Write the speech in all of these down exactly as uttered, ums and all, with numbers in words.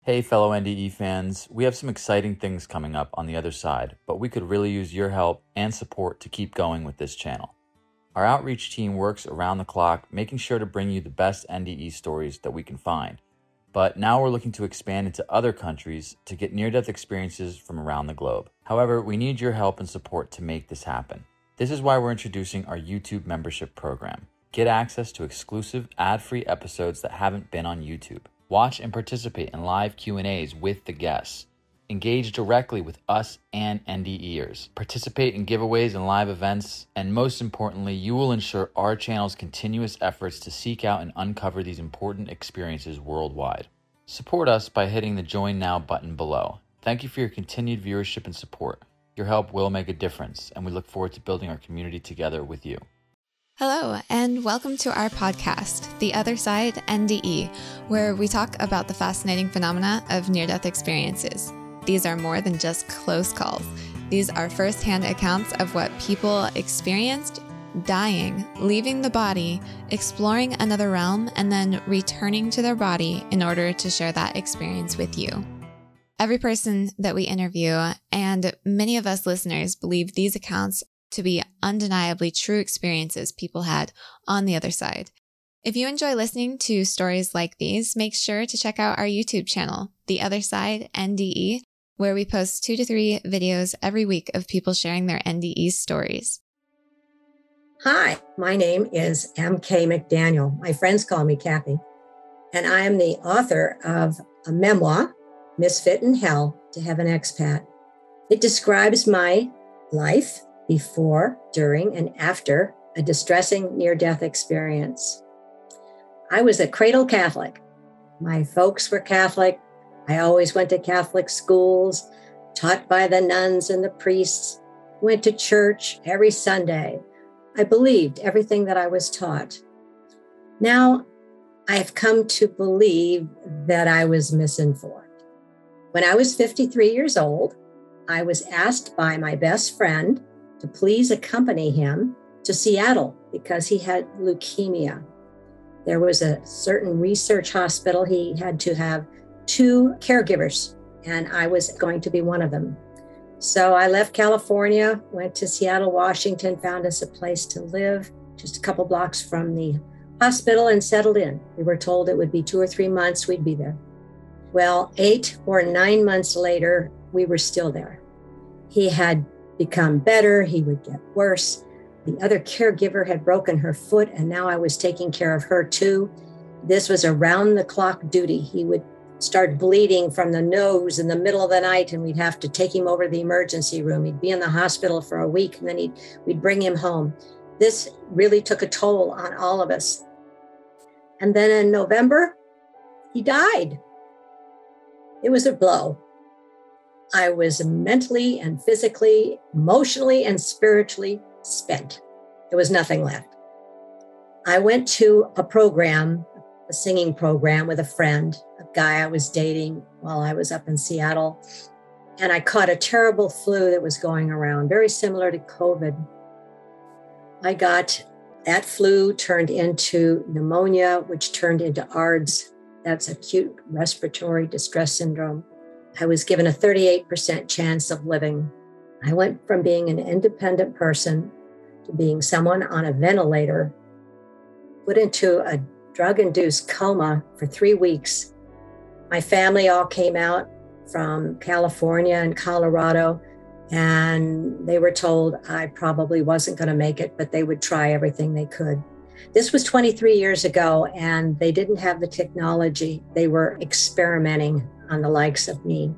Hey, fellow N D E fans, we have some exciting things coming up on the other side, but we could really use your help and support to keep going with this channel. Our outreach team works around the clock, making sure to bring you the best N D E stories that we can find. But now we're looking to expand into other countries to get near-death experiences from around the globe. However, we need your help and support to make this happen. This is why we're introducing our YouTube membership program. Get access to exclusive ad-free episodes that haven't been on YouTube. Watch and participate in live Q and A's with the guests. Engage directly with us and NDEers. Participate in giveaways and live events. And most importantly, you will ensure our channel's continuous efforts to seek out and uncover these important experiences worldwide. Support us by hitting the Join Now button below. Thank you for your continued viewership and support. Your help will make a difference, and we look forward to building our community together with you. Hello, and welcome to our podcast, The Other Side N D E, where we talk about the fascinating phenomena of near-death experiences. These are more than just close calls. These are firsthand accounts of what people experienced dying, leaving the body, exploring another realm, and then returning to their body in order to share that experience with you. Every person that we interview, and many of us listeners, believe these accounts to be undeniably true experiences people had on the other side. If you enjoy listening to stories like these, make sure to check out our YouTube channel, The Other Side N D E, where we post two to three videos every week of people sharing their N D E stories. Hi, my name is M K McDaniel. My friends call me Kathy, and I am the author of a memoir, Misfit in Hell to Have an Expat. It describes my life before, during, and after a distressing near-death experience. I was a cradle Catholic. My folks were Catholic. I always went to Catholic schools, taught by the nuns and the priests, went to church every Sunday. I believed everything that I was taught. Now, I've come to believe that I was misinformed. When I was fifty-three years old, I was asked by my best friend to please accompany him to Seattle because he had leukemia. There was a certain research hospital. He had to have two caregivers, and I was going to be one of them. So I left California, went to Seattle, Washington, found us a place to live just a couple blocks from the hospital and settled in. We were told it would be two or three months we'd be there. Well, eight or nine months later, we were still there. He had become better, he would get worse. The other caregiver had broken her foot, and now I was taking care of her too. This was around-the-clock duty. He would start bleeding from the nose in the middle of the night, and we'd have to take him over to the emergency room. He'd be in the hospital for a week, and then he'd, we'd bring him home. This really took a toll on all of us. And then in November, he died. It was a blow. I was mentally and physically, emotionally and spiritually spent. There was nothing left. I went to a program, a singing program with a friend, a guy I was dating while I was up in Seattle. And I caught a terrible flu that was going around, very similar to COVID. I got that flu turned into pneumonia, which turned into A R D S. That's acute respiratory distress syndrome. I was given a thirty-eight percent chance of living. I went from being an independent person to being someone on a ventilator, put into a drug-induced coma for three weeks. My family all came out from California and Colorado, and they were told I probably wasn't going to make it, but they would try everything they could. This was twenty-three years ago, and they didn't have the technology. They were experimenting on the likes of me.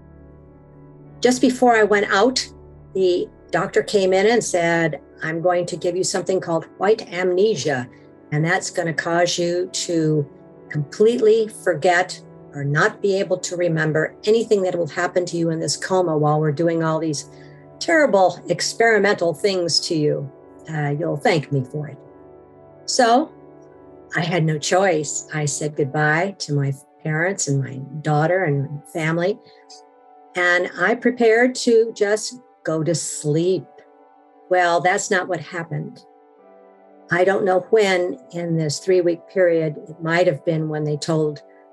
Just before I went out, the doctor came in and said, I'm going to give you something called white amnesia, and that's going to cause you to completely forget or not be able to remember anything that will happen to you in this coma while we're doing all these terrible experimental things to you. Uh, you'll thank me for it. So I had no choice. I said goodbye to my parents and my daughter and my family, and I prepared to just go to sleep. Well, that's not what happened. I don't know when in this three-week period, it might have been when they told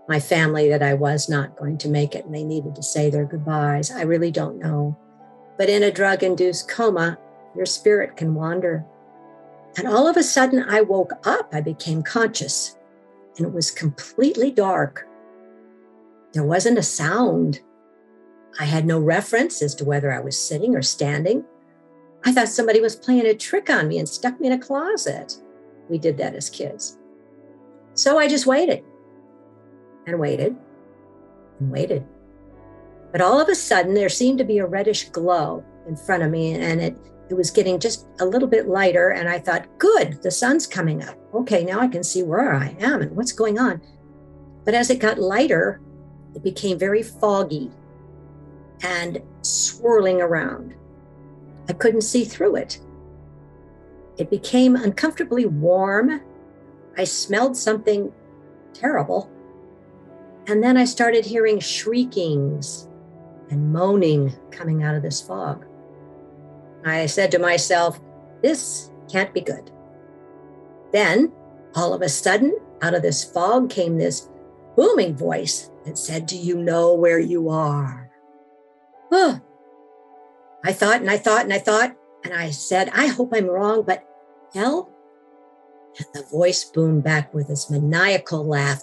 my family that I was not going to make it and they needed to say their goodbyes. I really don't know. But in a drug-induced coma, your spirit can wander. And all of a sudden, I woke up. I became conscious, and it was completely dark. There wasn't a sound. I had no reference as to whether I was sitting or standing. I thought somebody was playing a trick on me and stuck me in a closet. We did that as kids. So I just waited and waited and waited. But all of a sudden, there seemed to be a reddish glow in front of me, and it, it was getting just a little bit lighter. And I thought, good, the sun's coming up. Okay, now I can see where I am and what's going on. But as it got lighter, it became very foggy and swirling around. I couldn't see through it. It became uncomfortably warm. I smelled something terrible. And then I started hearing shriekings and moaning coming out of this fog. I said to myself, this can't be good. Then, all of a sudden, out of this fog came this booming voice that said, do you know where you are? Oh. I thought and I thought and I thought, and I said, I hope I'm wrong, but hell? And the voice boomed back with this maniacal laugh.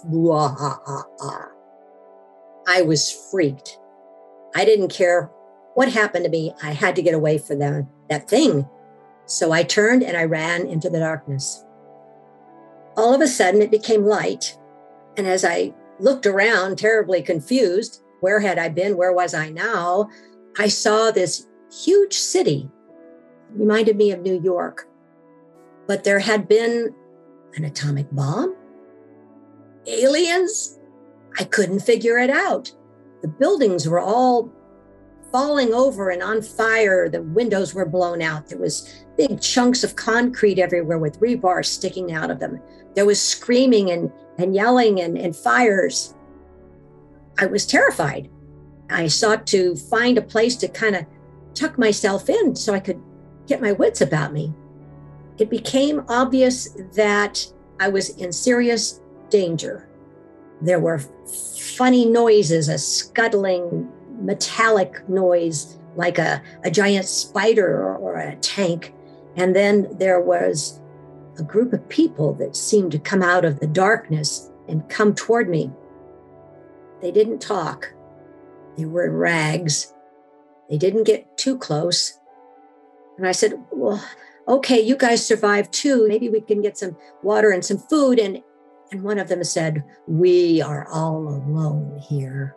I was freaked. I didn't care what happened to me. I had to get away from that, that thing. So I turned and I ran into the darkness. All of a sudden, it became light. And as I looked around, terribly confused, where had I been? Where was I now? I saw this huge city. It reminded me of New York. But there had been an atomic bomb? Aliens? I couldn't figure it out. The buildings were all falling over and on fire. The windows were blown out. There was big chunks of concrete everywhere with rebar sticking out of them. There was screaming and, and yelling and, and fires. I was terrified. I sought to find a place to kind of tuck myself in so I could get my wits about me. It became obvious that I was in serious danger. There were funny noises, a scuttling metallic noise like a, a giant spider or, or a tank. And then there was a group of people that seemed to come out of the darkness and come toward me. They didn't talk. They were in rags. They didn't get too close. And I said, well, okay, you guys survived too. Maybe we can get some water and some food. And, and one of them said, we are all alone here.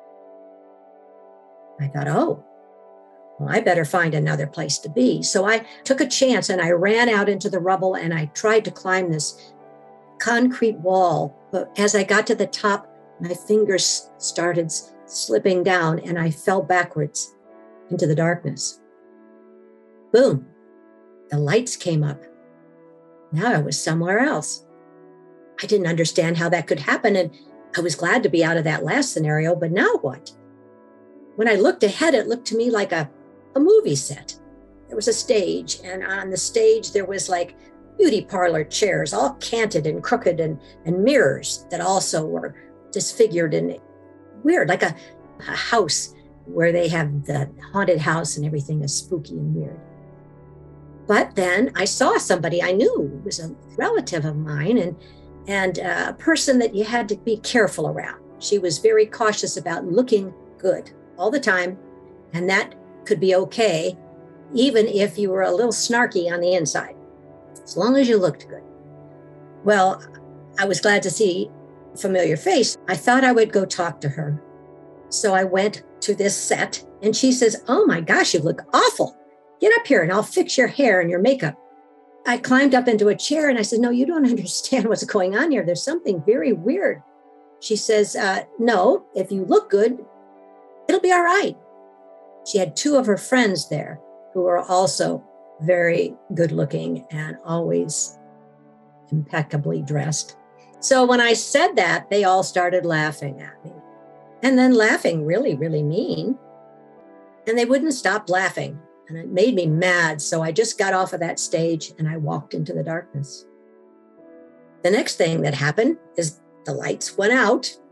I thought, oh, well, I better find another place to be. So I took a chance and I ran out into the rubble and I tried to climb this concrete wall. But as I got to the top, my fingers started slipping down and I fell backwards into the darkness. Boom, the lights came up. Now I was somewhere else. I didn't understand how that could happen. And I was glad to be out of that last scenario, but now what? When I looked ahead, it looked to me like a, a movie set. There was a stage, and on the stage, there was like beauty parlor chairs, all canted and crooked, and, and mirrors that also were disfigured and weird, like a, a house where they have the haunted house and everything is spooky and weird. But then I saw somebody I knew. It was a relative of mine and, and a person that you had to be careful around. She was very cautious about looking good all the time, and that could be okay, even if you were a little snarky on the inside, as long as you looked good. Well, I was glad to see a familiar face. I thought I would go talk to her. So I went to this set, and she says, oh my gosh, you look awful. Get up here and I'll fix your hair and your makeup. I climbed up into a chair and I said, no, you don't understand what's going on here. There's something very weird. She says, uh, no, if you look good, it'll be all right. She had two of her friends there who were also very good looking and always impeccably dressed. So when I said that, they all started laughing at me and then laughing really, really mean. And they wouldn't stop laughing. And it made me mad. So I just got off of that stage and I walked into the darkness. The next thing that happened is the lights went out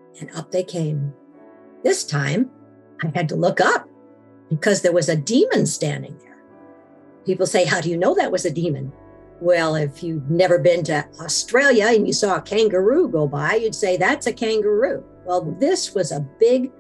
and up they came. This time, I had to look up because there was a demon standing there. People say, how do you know that was a demon? Well, if you've never been to Australia and you saw a kangaroo go by, you'd say that's a kangaroo. Well, this was a big,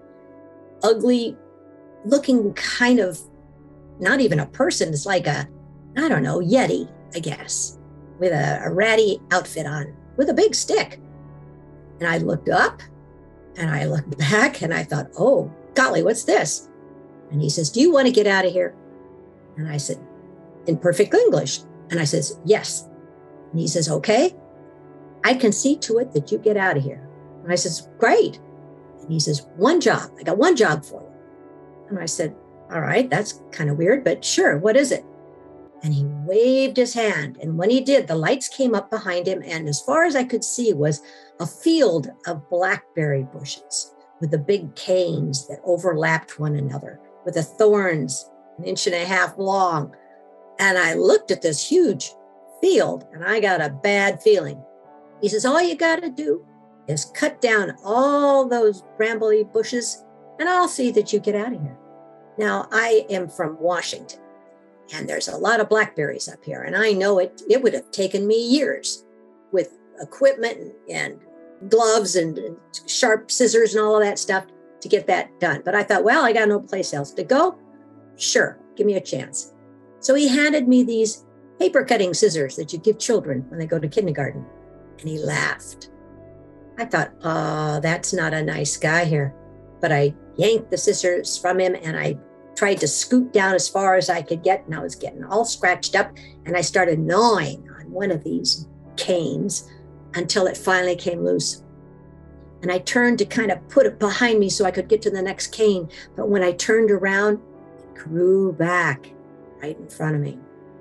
ugly looking kind of, not even a person. It's like a, I don't know, Yeti, I guess, with a, a ratty outfit on, with a big stick. And I looked up and I looked back and I thought, oh, golly, what's this? And he says, do you want to get out of here? And I said, in perfect English. And I says, yes. And he says, okay, I can see to it that you get out of here. And I says, great. And he says, one job. I got one job for you. And I said, all right, that's kind of weird, but sure, what is it? And he waved his hand. And when he did, the lights came up behind him. And as far as I could see was a field of blackberry bushes with the big canes that overlapped one another, with the thorns an inch and a half long. And I looked at this huge field and I got a bad feeling. He says, all you got to do is cut down all those brambly bushes and I'll see that you get out of here. Now, I am from Washington and there's a lot of blackberries up here. And I know it, it would have taken me years with equipment and, and gloves and, and sharp scissors and all of that stuff to get that done. But I thought, well, I got no place else to go. Sure, give me a chance. So he handed me these paper cutting scissors that you give children when they go to kindergarten. And he laughed. I thought, oh, that's not a nice guy here. But I yanked the scissors from him and I tried to scoot down as far as I could get. And I was getting all scratched up. And I started gnawing on one of these canes until it finally came loose. And I turned to kind of put it behind me so I could get to the next cane. But when I turned around, it grew back right in front of me.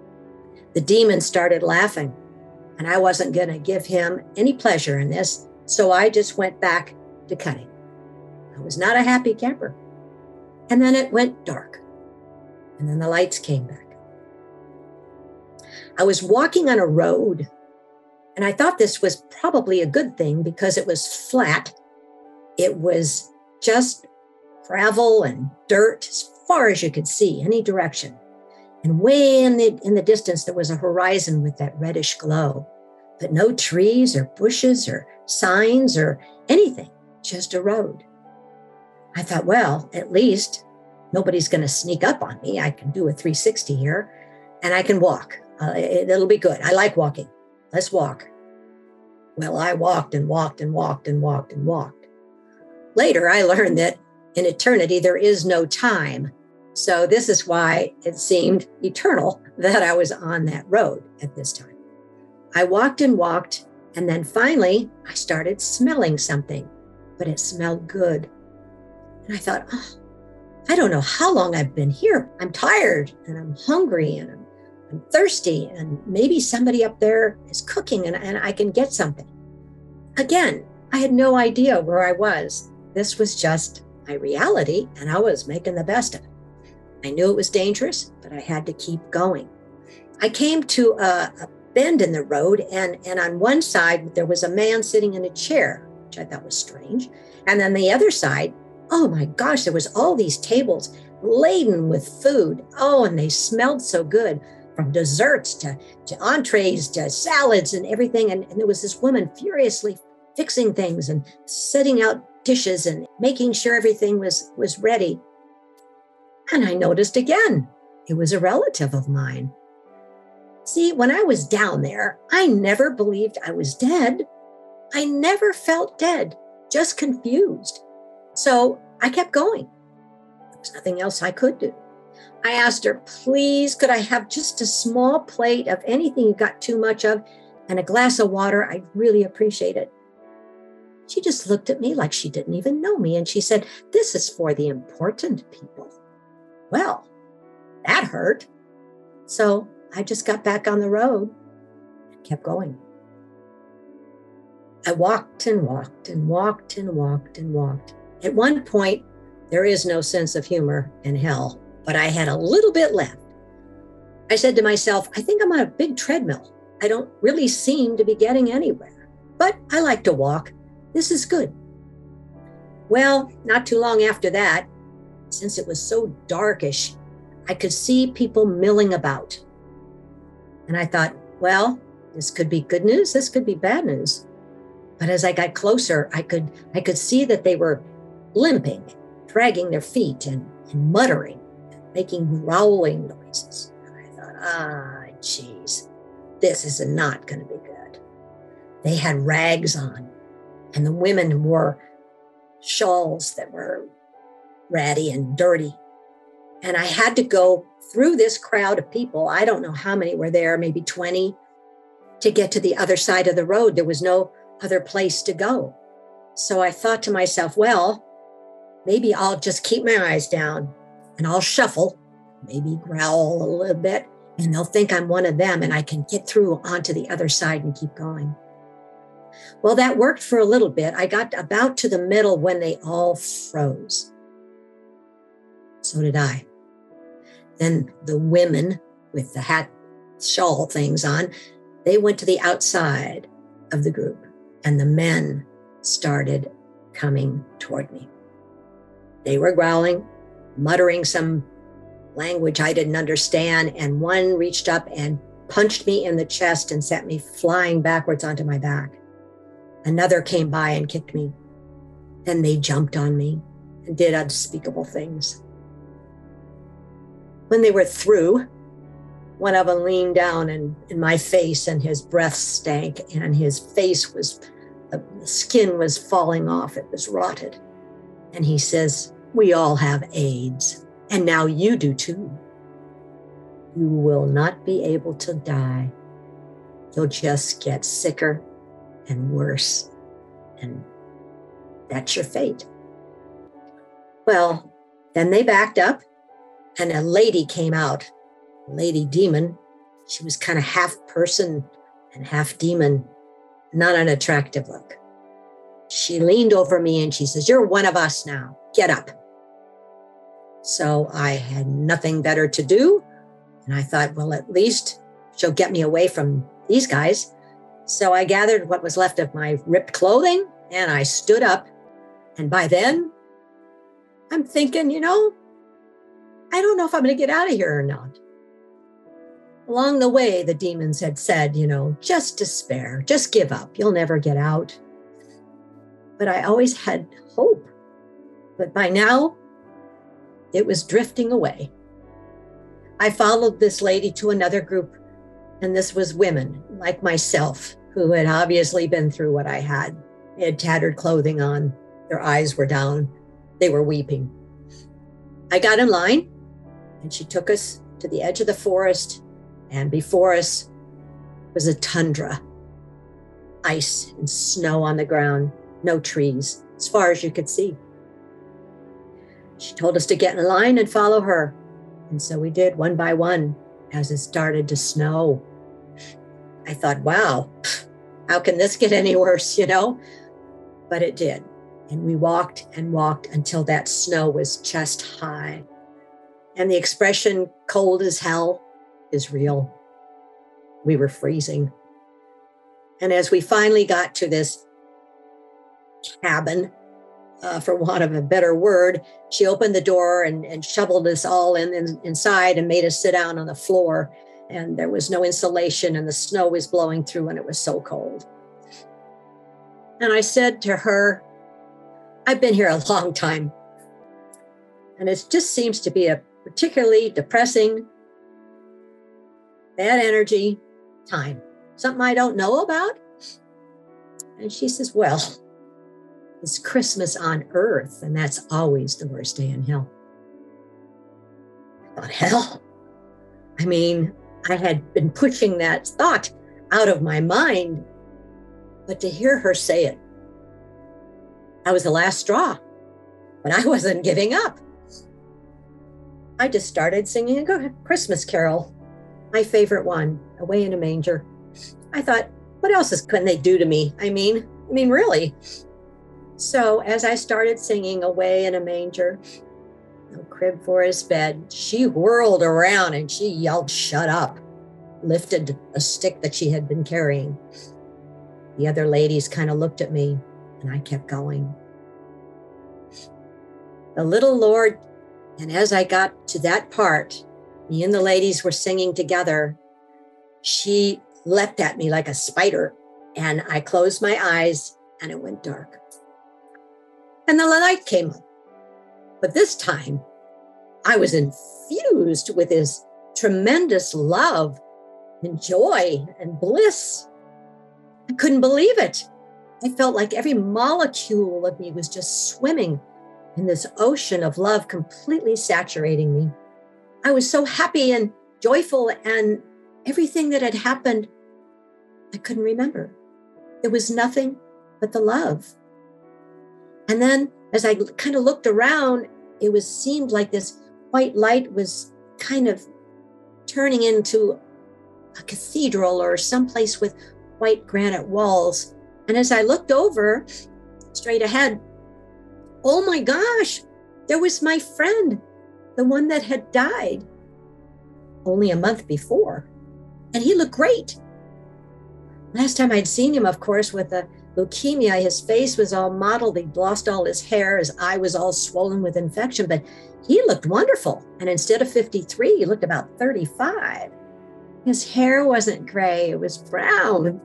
The demon started laughing, and I wasn't going to give him any pleasure in this, so I just went back to cutting. I was not a happy camper. And then it went dark, and then the lights came back. I was walking on a road, and I thought this was probably a good thing because it was flat. It was just gravel and dirt as far as you could see, any direction. And way in the in the distance, there was a horizon with that reddish glow, but no trees or bushes or signs or anything, just a road. I thought, well, at least nobody's going to sneak up on me. I can do a three sixty here and I can walk. Uh, it, it'll be good. I like walking. Let's walk. Well, I walked and walked and walked and walked and walked. Later, I learned that in eternity, there is no time. So this is why it seemed eternal that I was on that road at this time. I walked and walked, and then finally I started smelling something, but it smelled good. And I thought, oh, I don't know how long I've been here. I'm tired and I'm hungry and I'm, I'm thirsty and maybe somebody up there is cooking and, and I can get something. Again, I had no idea where I was. This was just my reality and I was making the best of it. I knew it was dangerous, but I had to keep going. I came to a, a bend in the road, and, and on one side, there was a man sitting in a chair, which I thought was strange. And on the other side, oh my gosh, there was all these tables laden with food. Oh, and they smelled so good, from desserts to, to entrees to salads and everything. And, and there was this woman furiously fixing things and setting out dishes and making sure everything was, was ready. And I noticed again, it was a relative of mine. See, when I was down there, I never believed I was dead. I never felt dead, just confused. So I kept going. There was nothing else I could do. I asked her, please, could I have just a small plate of anything you got too much of and a glass of water? I'd really appreciate it. She just looked at me like she didn't even know me. And she said, this is for the important people. Well, that hurt. So I just got back on the road and kept going. I walked and walked and walked and walked and walked. At one point, there is no sense of humor in hell, but I had a little bit left. I said to myself, I think I'm on a big treadmill. I don't really seem to be getting anywhere, but I like to walk. This is good. Well, not too long after that, since it was so darkish, I could see people milling about. And I thought, well, this could be good news, this could be bad news. But as I got closer, I could I could see that they were limping, dragging their feet and, and muttering, making growling noises. And I thought, ah, geez, this is not going to be good. They had rags on, and the women wore shawls that were ratty and dirty. And I had to go through this crowd of people. I don't know how many were there, maybe twenty, to get to the other side of the road. There was no other place to go. So I thought to myself, well, maybe I'll just keep my eyes down and I'll shuffle, maybe growl a little bit, and they'll think I'm one of them and I can get through onto the other side and keep going. Well, that worked for a little bit. I got about to the middle when they all froze. So did I. Then the women with the hat shawl things on, they went to the outside of the group, and the men started coming toward me. They were growling, muttering some language I didn't understand, and one reached up and punched me in the chest and sent me flying backwards onto my back. Another came by and kicked me. Then they jumped on me and did unspeakable things. When they were through, one of them leaned down in, in my face, and his breath stank, and his face was, the skin was falling off. It was rotted. And he says, "We all have AIDS, and now you do too. You will not be able to die. You'll just get sicker and worse, and that's your fate." Well, then they backed up, and a lady came out, Lady Demon. She was kind of half person and half demon, not an attractive look. She leaned over me and she says, "You're one of us now. Get up." So I had nothing better to do. And I thought, well, at least she'll get me away from these guys. So I gathered what was left of my ripped clothing and I stood up. And by then, I'm thinking, you know, I don't know if I'm going to get out of here or not. Along the way, the demons had said, you know, just despair, just give up. You'll never get out. But I always had hope. But by now, it was drifting away. I followed this lady to another group, and this was women like myself who had obviously been through what I had. They had tattered clothing on. Their eyes were down. They were weeping. I got in line, and she took us to the edge of the forest, and before us was a tundra, ice and snow on the ground, no trees, as far as you could see. She told us to get in line and follow her. And so we did, one by one, as it started to snow. I thought, wow, how can this get any worse, you know? But it did. And we walked and walked until that snow was chest high. And the expression cold as hell is real. We were freezing. And as we finally got to this cabin, uh, for want of a better word, she opened the door and, and shoveled us all in, in inside and made us sit down on the floor. And there was no insulation and the snow was blowing through and it was so cold. And I said to her, "I've been here a long time. And it just seems to be a particularly depressing, bad energy time. Something I don't know about?" And she says, "Well, it's Christmas on earth, and that's always the worst day in hell." I thought, hell? I mean, I had been pushing that thought out of my mind, but to hear her say it, I was the last straw, but I wasn't giving up. I just started singing a Christmas carol, my favorite one, "Away in a Manger." I thought, what else is, can they do to me? I mean, I mean, really? So as I started singing "Away in a Manger," no crib for his bed, she whirled around and she yelled, "Shut up," lifted a stick that she had been carrying. The other ladies kind of looked at me and I kept going. the little Lord. And as I got to that part, me and the ladies were singing together. She leapt at me like a spider, and I closed my eyes and it went dark. And the light came up. But this time, I was infused with this tremendous love and joy and bliss. I couldn't believe it. I felt like every molecule of me was just swimming in this ocean of love, completely saturating me. I was so happy and joyful, and everything that had happened, I couldn't remember. There was nothing but the love. And then as I kind of looked around, it was seemed like this white light was kind of turning into a cathedral or someplace with white granite walls. And as I looked over straight ahead, oh my gosh, there was my friend, the one that had died only a month before. And he looked great. Last time I'd seen him, of course, with the leukemia, his face was all mottled. He'd lost all his hair. His eye was all swollen with infection, but he looked wonderful. And instead of fifty-three, he looked about thirty-five. His hair wasn't gray, it was brown.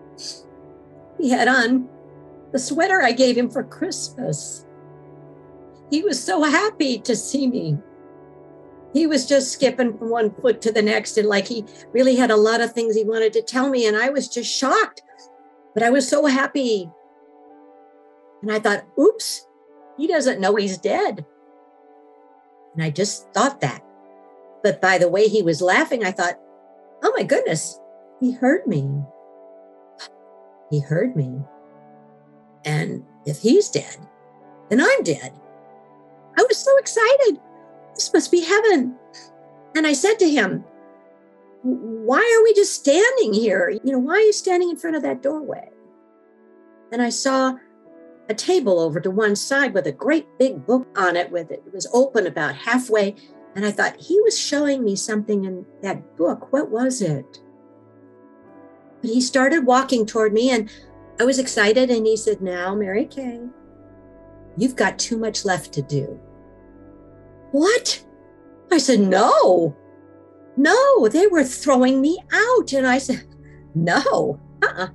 He had on the sweater I gave him for Christmas. He was so happy to see me. He was just skipping from one foot to the next, and like he really had a lot of things he wanted to tell me, and I was just shocked. But I was so happy. And I thought, oops, he doesn't know he's dead. And I just thought that. But by the way he was laughing, I thought, oh my goodness, he heard me. He heard me. And if he's dead, then I'm dead. I was so excited. This must be heaven. And I said to him, why are we just standing here? You know, why are you standing in front of that doorway? And I saw a table over to one side with a great big book on it with it. It was open about halfway. And I thought he was showing me something in that book. What was it? But he started walking toward me, and I was excited. And he said, now, Mary Kay, you've got too much left to do. What? I said, no, no, they were throwing me out. And I said, no, uh-uh.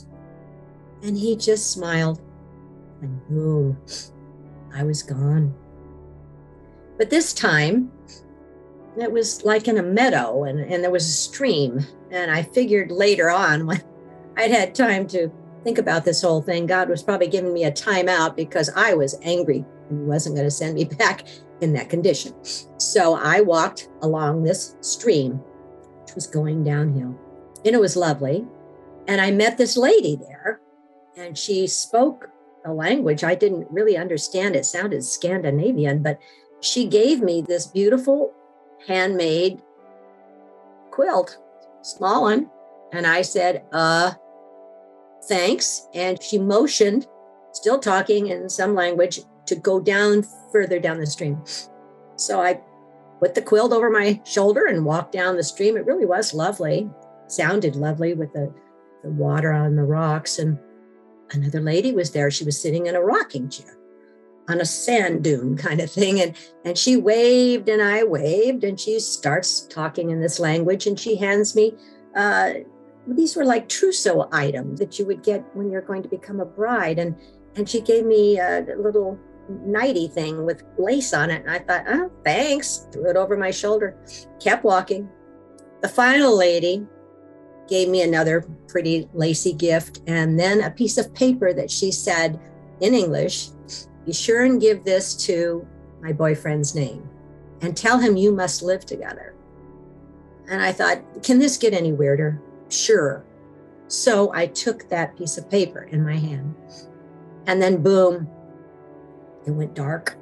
And he just smiled, and boom, I was gone. But this time, it was like in a meadow, and, and there was a stream. And I figured later on, when I'd had time to think about this whole thing, God was probably giving me a timeout because I was angry and he wasn't going to send me back in that condition. So I walked along this stream, which was going downhill, and it was lovely. And I met this lady there, and she spoke a language I didn't really understand. It sounded Scandinavian, but she gave me this beautiful handmade quilt, small one. And I said, uh, thanks. And she motioned, still talking in some language, to go down further down the stream. So I put the quilt over my shoulder and walked down the stream. It really was lovely. Sounded lovely with the, the water on the rocks. And another lady was there. She was sitting in a rocking chair on a sand dune kind of thing. And, and she waved and I waved, and she starts talking in this language, and she hands me, uh, these were like trousseau items that you would get when you're going to become a bride. And, and she gave me a little nighty thing with lace on it. And I thought, oh, thanks. Threw it over my shoulder, kept walking. The final lady gave me another pretty lacy gift, and then a piece of paper that she said in English, be sure and give this to my boyfriend's name and tell him you must live together. And I thought, can this get any weirder? Sure. So I took that piece of paper in my hand, and then boom, it went dark.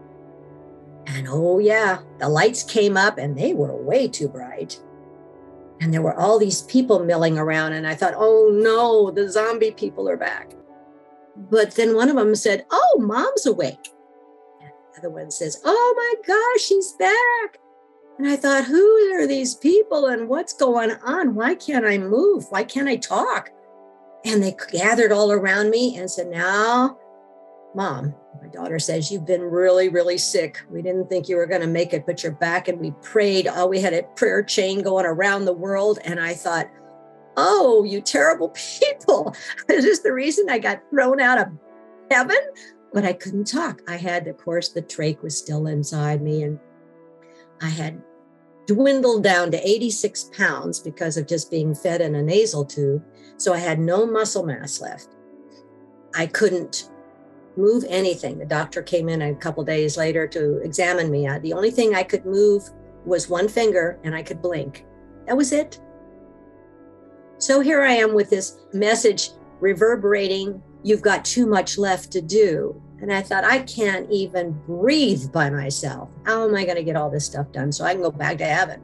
And oh yeah, the lights came up, and they were way too bright. And there were all these people milling around, and I thought, oh no, the zombie people are back. But then one of them said, oh, Mom's awake. And the other one says, oh my gosh, she's back. And I thought, who are these people and what's going on? Why can't I move? Why can't I talk? And they gathered all around me and said, now, Mom, My daughter says, you've been really, really sick. We didn't think you were going to make it, but you're back. And we prayed. Oh, we had a prayer chain going around the world. And I thought, oh, you terrible people. Is this the reason I got thrown out of heaven? But I couldn't talk. I had, of course, the trach was still inside me. And I had dwindled down to eighty-six pounds because of just being fed in a nasal tube. So I had no muscle mass left. I couldn't move anything. The doctor came in a couple days later to examine me. The only thing I could move was one finger and I could blink. That was it. So here I am with this message reverberating, you've got too much left to do. And I thought, I can't even breathe by myself. How am I going to get all this stuff done so I can go back to heaven?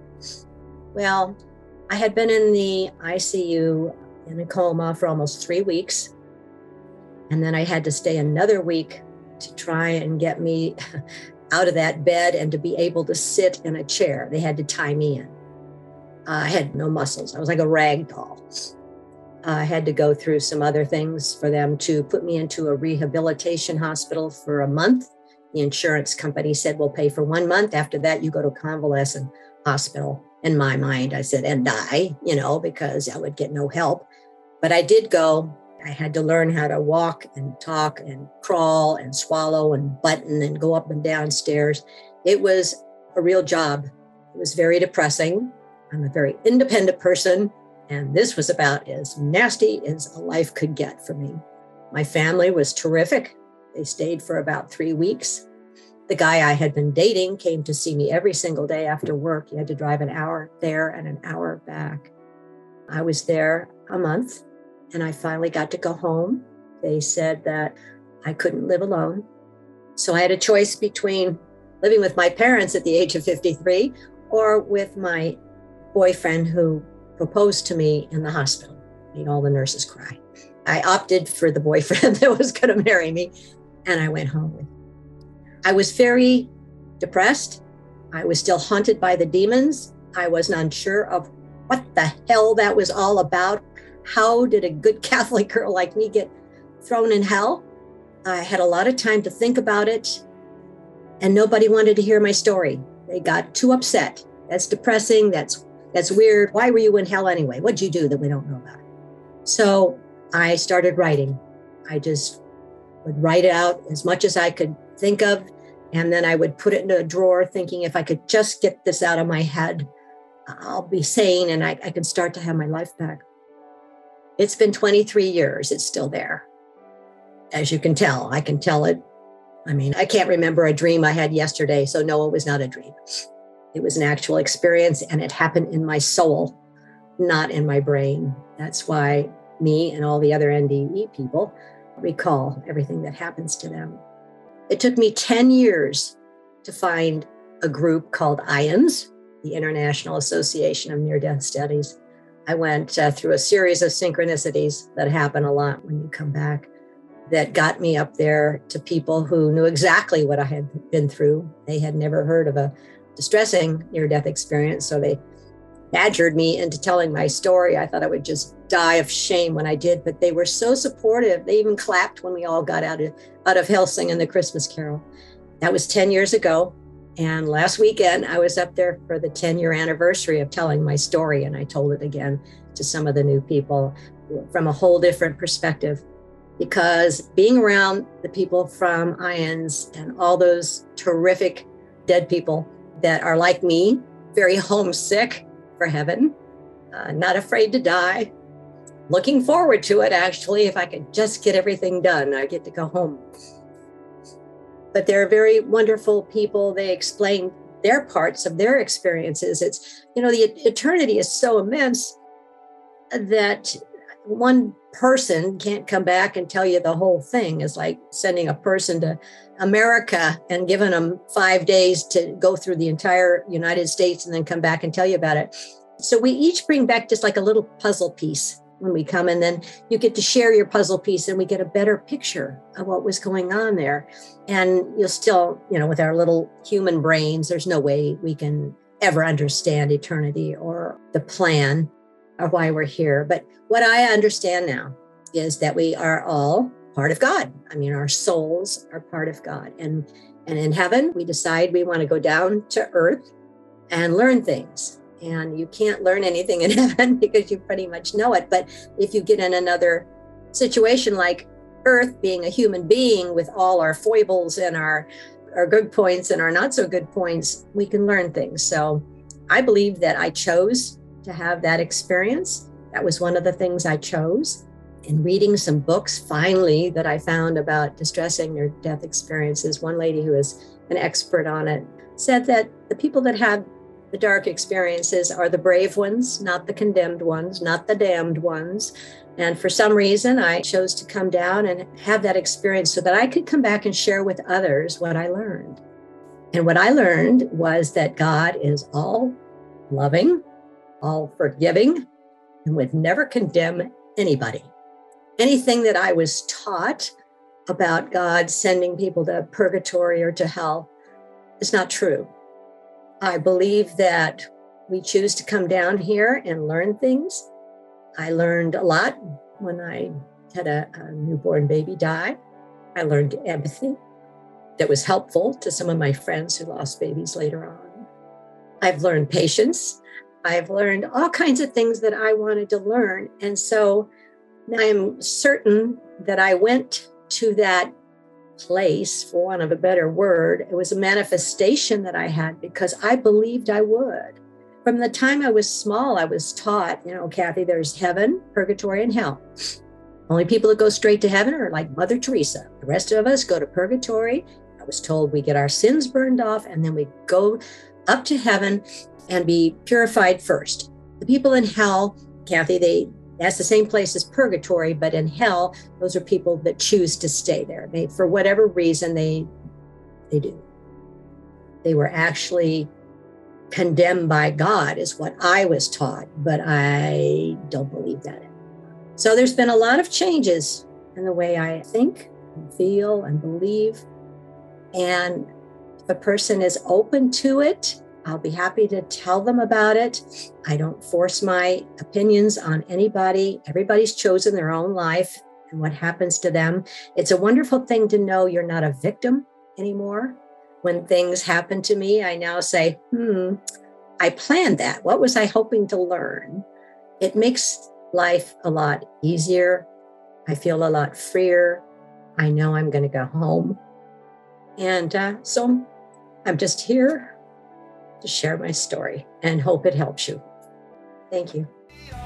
Well, I had been in the I C U in a coma for almost three weeks. And then I had to stay another week to try and get me out of that bed and to be able to sit in a chair. They had to tie me in. Uh, I had no muscles. I was like a rag doll. Uh, I had to go through some other things for them to put me into a rehabilitation hospital for a month. The insurance company said, we'll pay for one month. After that, you go to a convalescent hospital. In my mind, I said, and die, you know, because I would get no help. But I did go. I had to learn how to walk and talk and crawl and swallow and button and go up and down stairs. It was a real job. It was very depressing. I'm a very independent person. And this was about as nasty as a life could get for me. My family was terrific. They stayed for about three weeks. The guy I had been dating came to see me every single day after work. He had to drive an hour there and an hour back. I was there a month and I finally got to go home. They said that I couldn't live alone. So I had a choice between living with my parents at the age of fifty-three or with my boyfriend who proposed to me in the hospital, made all the nurses cry. I opted for the boyfriend that was going to marry me, and I went home with him. I was very depressed. I was still haunted by the demons. I was unsure of what the hell that was all about. How did a good Catholic girl like me get thrown in hell? I had a lot of time to think about it, and nobody wanted to hear my story. They got too upset. That's depressing. That's That's weird. Why were you in hell anyway? What'd you do that we don't know about? So I started writing. I just would write it out as much as I could think of. And then I would put it in a drawer thinking if I could just get this out of my head, I'll be sane and I, I can start to have my life back. It's been twenty-three years. It's still there. As you can tell, I can tell it. I mean, I can't remember a dream I had yesterday. So no, it was not a dream. It was an actual experience and it happened in my soul, not in my brain. That's why me and all the other N D E people recall everything that happens to them. It took me ten years to find a group called I A N S, the International Association of Near-Death Studies. I went uh, through a series of synchronicities that happen a lot when you come back that got me up there to people who knew exactly what I had been through. They had never heard of a distressing near-death experience. So they badgered me into telling my story. I thought I would just die of shame when I did, but they were so supportive. They even clapped when we all got out of, out of hell singing the Christmas Carol. That was ten years ago. And last weekend, I was up there for the ten-year anniversary of telling my story. And I told it again to some of the new people from a whole different perspective. Because being around the people from I A N S and all those terrific dead people that are like me, very homesick for heaven, uh, not afraid to die, looking forward to it, actually. If I could just get everything done, I get to go home. But they're very wonderful people. They explain their parts of their experiences. It's, you know, the eternity is so immense that one person can't come back and tell you the whole thing. It's like sending a person to America and giving them five days to go through the entire United States and then come back and tell you about it. So we each bring back just like a little puzzle piece when we come, and then you get to share your puzzle piece and we get a better picture of what was going on there. And you'll still, you know, with our little human brains, there's no way we can ever understand eternity or the plan or why we're here. But what I understand now is that we are all part of God. I mean, our souls are part of God. And, and in heaven, we decide we want to go down to earth and learn things. And you can't learn anything in heaven because you pretty much know it. But if you get in another situation like earth, being a human being with all our foibles and our, our good points and our not so good points, we can learn things. So I believe that I chose to have that experience. That was one of the things I chose. In reading some books, finally, that I found about distressing near-death experiences, one lady who is an expert on it said that the people that have the dark experiences are the brave ones, not the condemned ones, not the damned ones. And for some reason, I chose to come down and have that experience so that I could come back and share with others what I learned. And what I learned was that God is all loving, all forgiving, and would never condemn anybody. Anything that I was taught about God sending people to purgatory or to hell is not true. I believe that we choose to come down here and learn things. I learned a lot when I had a, a newborn baby die. I learned empathy that was helpful to some of my friends who lost babies later on. I've learned patience. I've learned all kinds of things that I wanted to learn. And so I'm certain that I went to that place, for want of a better word. It was a manifestation that I had because I believed I would. From the time I was small, I was taught, you know, Kathy, there's heaven, purgatory, and hell. Only people that go straight to heaven are like Mother Teresa. The rest of us go to purgatory. I was told we get our sins burned off, and then we go up to heaven and be purified first. The people in hell, Kathy, they that's the same place as purgatory, but in hell, those are people that choose to stay there. They, for whatever reason, they they do. They were actually condemned by God, is what I was taught, but I don't believe that. So there's been a lot of changes in the way I think and feel and believe. And if a person is open to it, I'll be happy to tell them about it. I don't force my opinions on anybody. Everybody's chosen their own life and what happens to them. It's a wonderful thing to know you're not a victim anymore. When things happen to me, I now say, hmm, I planned that. What was I hoping to learn? It makes life a lot easier. I feel a lot freer. I know I'm going to go home. And uh, so I'm just here to share my story and hope it helps you. Thank you.